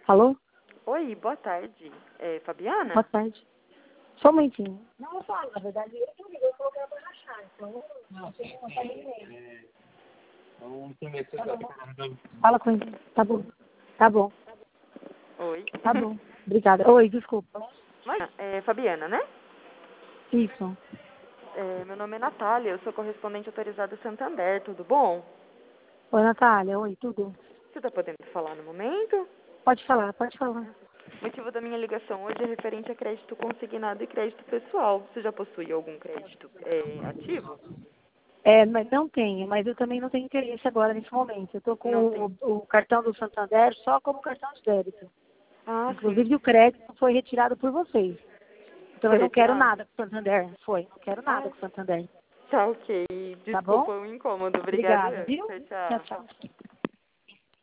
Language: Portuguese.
Alô? Oi, boa tarde. É Fabiana? Boa tarde. Só um momentinho. Não, fala, na verdade, ele que me ligou e falou que era pra rachar. Então, não, você não tá nem. Fala com ele. Tá bom. Tá bom. Oi. Tá bom. Obrigada. Oi, desculpa. Mas, Fabiana, né? Isso. Meu nome é Natália, eu sou correspondente autorizada Santander, tudo bom? Oi, Natália. Oi, tudo? Você está podendo falar no momento? Pode falar, pode falar. O motivo da minha ligação hoje é referente a crédito consignado e crédito pessoal. Você já possui algum crédito ativo? Mas não tenho, mas eu também não tenho interesse agora nesse momento. Eu tô Não com tem. o cartão do Santander só como cartão de débito. Ah, sim. Inclusive o crédito foi retirado por vocês. Então Foi eu não quero retirado? nada com o Santander. Não quero nada Ah, com o Santander. tá ok. Tá bom? Desculpa o incômodo. Obrigada. Obrigada, viu? Tchau, Tchau, tchau. tchau.